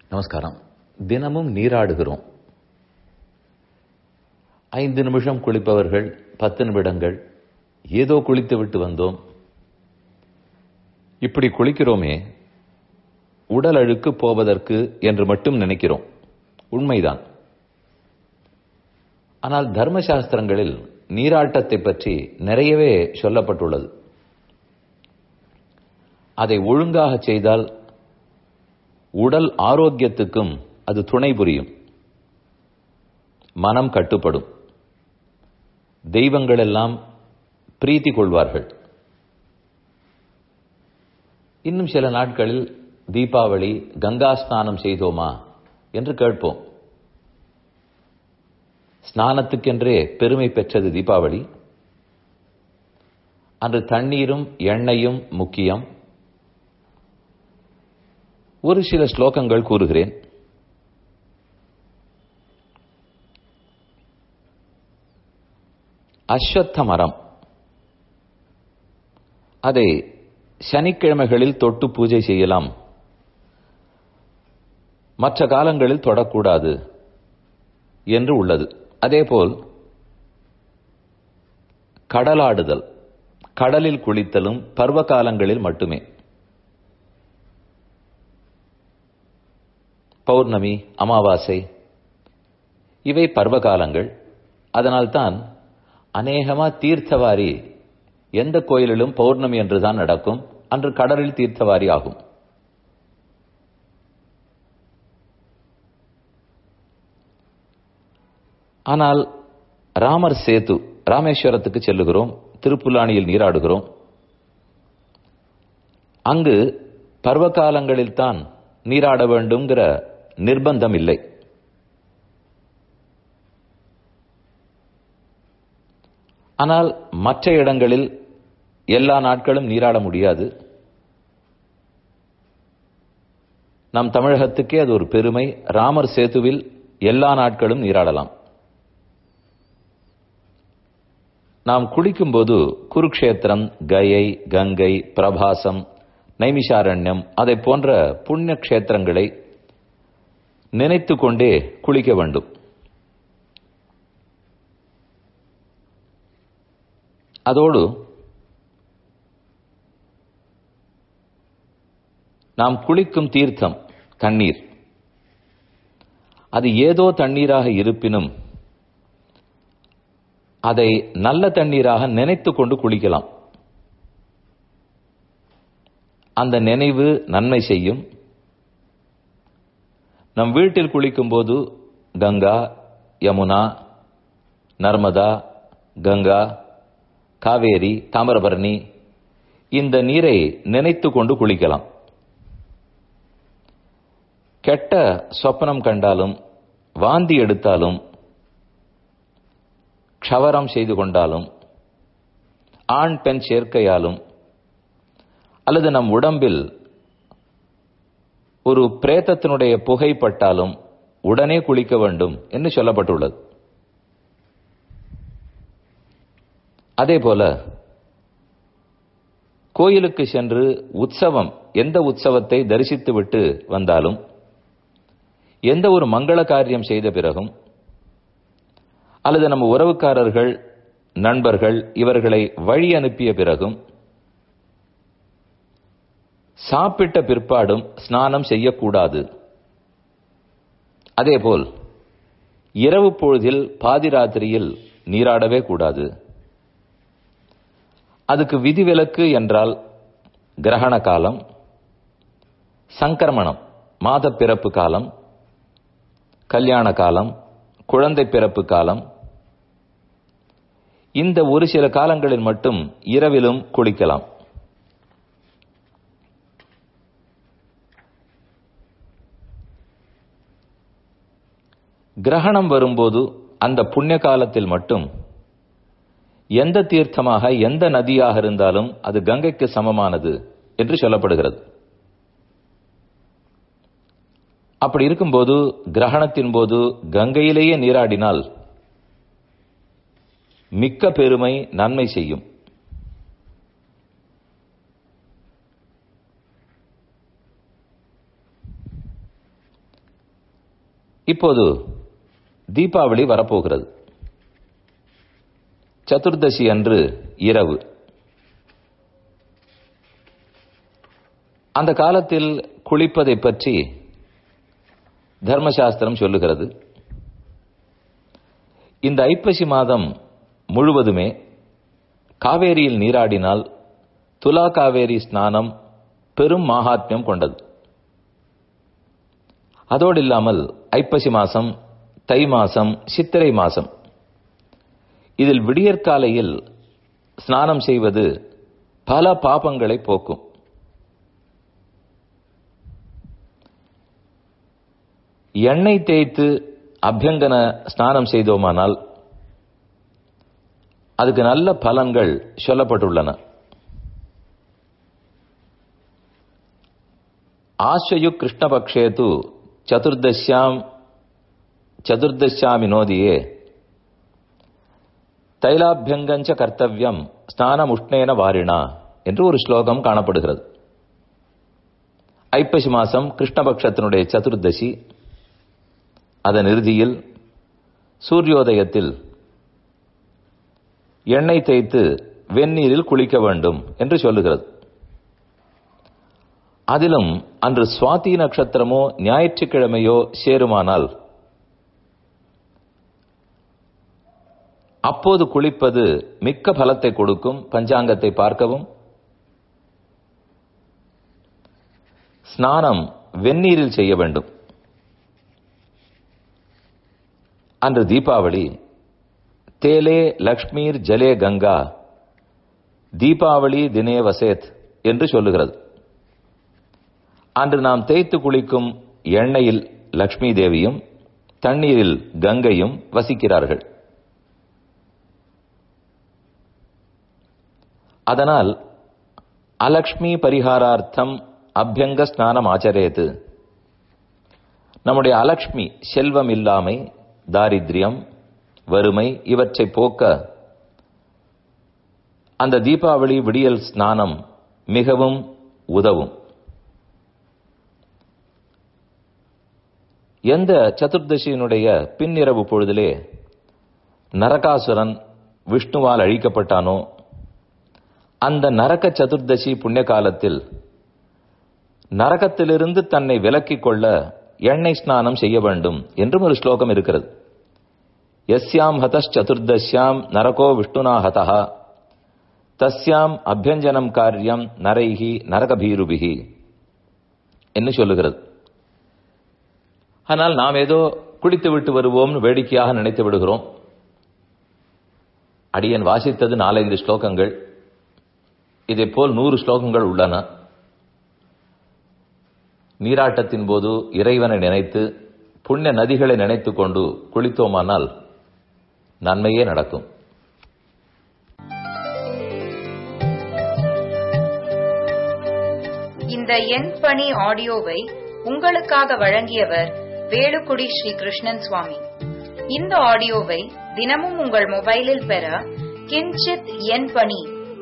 நமஸ்காரம். தினமும் நீராடுகிறோம். 5 நிமிஷம் குளிப்பவர்கள், 10 நிமிடங்கள், ஏதோ குளித்து விட்டு வந்தோம். இப்படி குளிக்கிறோமே, உடல் அழுக்கு போவதற்கு என்று மட்டும் நினைக்கிறோம். உண்மைதான். ஆனால் தர்மசாஸ்திரங்களில் நீராட்டத்தை பற்றி நிறையவே சொல்லப்பட்டுள்ளது. அதை ஒழுங்காக செய்தால் உடல் ஆரோக்கியத்துக்கும் அது துணை புரியும். மனம் கட்டுப்படும். தெய்வங்கள் எல்லாம் பிரீத்தி கொள்வார்கள். இன்னும் சில நாட்களில் தீபாவளி, கங்கா ஸ்நானம் செய்தோமா என்று கேட்போம். ஸ்நானத்துக்கென்றே பெருமை பெற்றது தீபாவளி. அன்று தண்ணீரும் எண்ணெயும் முக்கியம். ஒரு சில ஸ்லோகங்கள் கூறுகிறேன். அஸ்வத்த மரம், அதை சனிக்கிழமைகளில் தொட்டு பூஜை செய்யலாம், மற்ற காலங்களில் தொடக்கூடாது என்று உள்ளது. அதேபோல் கடலாடுதல், கடலில் குளித்தலும் பருவ காலங்களில் மட்டுமே. பௌர்ணமி, அமாவாசை இவை பர்வகாலங்கள். அதனால்தான் அநேகமா தீர்த்தவாரி எந்த கோயிலிலும் பௌர்ணமி என்றுதான் நடக்கும். அன்று கடலில் தீர்த்தவாரி ஆகும். ஆனால் ராமர் சேது, ராமேஸ்வரத்துக்கு செல்லுகிறோம், திருப்புல்லானியில் நீராடுகிறோம். அங்கு பர்வகாலங்களில் தான் நீராட வேண்டும்ங்கிற நிர்பந்தம் இல்லை. ஆனால் மற்ற இடங்களில் எல்லா நாட்களும் நீராட முடியாது. நம் தமிழகத்துக்கே அது ஒரு பெருமை. ராமர் சேதுவில் எல்லா நாட்களும் நீராடலாம். நாம் குளிக்கும்போது குருக்ஷேத்திரம், கயை, கங்கை, பிரபாசம், நைமிஷாரண்யம் அதை போன்ற புண்ணிய கஷேத்திரங்களை நினைத்து கொண்டே குளிக்க வேண்டும். அதோடு நாம் குளிக்கும் தீர்த்தம், தண்ணீர், அது ஏதோ தண்ணீராக இருப்பினும் அதை நல்ல தண்ணீராக நினைத்து கொண்டு குளிக்கலாம். அந்த நினைவு நன்மை செய்யும். நம் வீட்டில் குளிக்கும் போது கங்கா, யமுனா, நர்மதா, கங்கா, காவேரி, தாமிரபரணி இந்த நீரை நினைத்து கொண்டு குளிக்கலாம். கெட்ட சொப்பனம் கண்டாலும், வாந்தி எடுத்தாலும், க்ஷவரம் செய்து கொண்டாலும், ஆண் பெண் சேர்க்கையாலும், அல்லது நம் உடம்பில் ஒரு பிரேதத்தினுடைய புகைப்பட்டாலும் உடனே குளிக்க வேண்டும் என்று சொல்லப்பட்டுள்ளது. அதேபோல கோயிலுக்கு சென்று உற்சவம், எந்த உற்சவத்தை தரிசித்துவிட்டு வந்தாலும், எந்த ஒரு மங்கள காரியம் செய்த பிறகும், அல்லது நம்ம உறவுக்காரர்கள், நண்பர்கள் இவர்களை வழி அனுப்பிய பிறகும், சாப்பிட்ட பிற்பாடும் ஸ்நானம் செய்யக்கூடாது. அதேபோல் இரவு பொழுதில் பாதிராத்திரியில் நீராடவே கூடாது. அதுக்கு விதிவிலக்கு என்றால் கிரகண காலம், சங்கிரமணம், மாத பிறப்பு காலம், கல்யாண காலம், குழந்தை பிறப்பு காலம், இந்த ஒரு சில காலங்களில் மட்டும் இரவிலும் குளிக்கலாம். கிரகணம் வரும்போது அந்த புண்ணிய காலத்தில் மட்டும் எந்த தீர்த்தமாக, எந்த நதியாக இருந்தாலும் அது கங்கைக்கு சமமானது என்று சொல்லப்படுகிறது. அப்படி இருக்கும்போது கிரகணத்தின் போது கங்கையிலேயே நீராடினால் மிக்க பெருமை, நன்மை செய்யும். இப்போது தீபாவளி வரப்போகிறது. சதுர்தசி அன்று இரவு. அந்த காலத்தில் குளிப்பதை பற்றி தர்மசாஸ்திரம் சொல்லுகிறது. இந்த ஐப்பசி மாதம் முழுவதுமே காவேரியில் நீராடினால் துலா காவேரி ஸ்நானம் பெரும் மகாத்மியம் கொண்டது. அதோடு இல்லாமல் ஐப்பசி மாசம், தை மாசம், சித்திரை மாசம் இதில் விடியற்காலையில் ஸ்நானம் செய்வது பல பாபங்களை போக்கும். எண்ணெய் தேய்த்து அபியங்கன ஸ்நானம் செய்தோமானால் அதுக்கு நல்ல பலன்கள் சொல்லப்பட்டுள்ளன. ஆஸ்வயு கிருஷ்ணபக்ஷேது சதுர்தஷ்யாமி நோதியே தைலாபியங்கஞ்ச கர்த்தவ்யம் ஸ்நானமுஷ்ணேன வாரிணா என்று ஒரு ஸ்லோகம் காணப்படுகிறது. ஐப்பசி மாசம் கிருஷ்ணபக்ஷத்தினுடைய சதுர்தசி, அதன் இறுதியில் சூரியோதயத்தில் எண்ணெய் தேய்த்து வெந்நீரில் குளிக்க வேண்டும் என்று சொல்லுகிறது. அதிலும் அன்று சுவாதி நட்சத்திரமோ ஞாயிற்றுக்கிழமையோ சேருமானால் அப்போது குளிப்பது மிக்க பலத்தை கொடுக்கும். பஞ்சாங்கத்தை பார்க்கவும், ஸ்நானம் வெந்நீரில் செய்ய வேண்டும். அன்று தீபாவளி. தேலே லக்ஷ்மீர் ஜலே கங்கா தீபாவளி தினே வசேத் என்று சொல்லுகிறது. அன்று நாம் தேய்த்து குளிக்கும் எண்ணெயில் லக்ஷ்மி தேவியும் தண்ணீரில் கங்கையும் வசிக்கிறார்கள். அதனால் அலக்ஷ்மி பரிகாரார்த்தம் அபியங்க ஸ்நானம் ஆச்சரேது. நம்முடைய அலக்ஷ்மி, செல்வம் இல்லாமை, தாரித்ரியம், வறுமை இவற்றை போக்க அந்த தீபாவளி விடியல் ஸ்நானம் மிகவும் உதவும். எந்த சதுர்தசியினுடைய பின்னிரவு பொழுதிலே நரகாசுரன் விஷ்ணுவால் அழிக்கப்பட்டானோ அந்த நரக சதுர்தசி புண்ணிய காலத்தில் நரகத்திலிருந்து தன்னை விலக்கிக் கொள்ள எண்ணெய் ஸ்நானம் செய்ய வேண்டும் என்றும் ஒரு ஸ்லோகம் இருக்கிறது. யஸ்யாம் ஹதஸ் சதுர்தஷ்யாம் நரகோ விஷ்ணுனா ஹதஹ தஸ்யாம் அபியஞ்சனம் காரியம் நரைஹி நரகபீருபிஹி என்று சொல்லுகிறது. ஆனால் நாம் ஏதோ குளித்து விட்டு வருவோம்னு வேடிக்கையாக நினைத்து விடுகிறோம். அடியன் வாசித்தது 4-5 ஸ்லோகங்கள். இதே போல் 100 ஸ்லோகங்கள் உள்ளன. நீராட்டத்தின் போது இறைவனை நினைத்து புண்ணிய நதிகளை நினைத்துக் கொண்டு குளித்தோமானால் நன்மையே நடக்கும். இந்த என் பணி ஆடியோவை உங்களுக்காக வழங்கியவர் வேலுக்குடி ஸ்ரீ கிருஷ்ணன் சுவாமி. இந்த ஆடியோவை தினமும் உங்கள் மொபைலில் பெற கிஞ்சித் என் பணி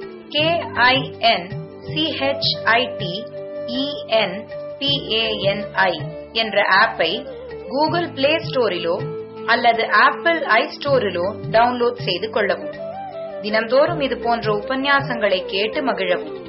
KINCHITENPANI என்ற ஆப்பை கூகுள் பிளே ஸ்டோரிலோ அல்லது ஆப்பிள் ஐஸ்டோரிலோ டவுன்லோட் செய்து கொள்ளவும். தினம்தோறும் இது போன்ற உபன்யாசங்களை கேட்டு மகிழவும்.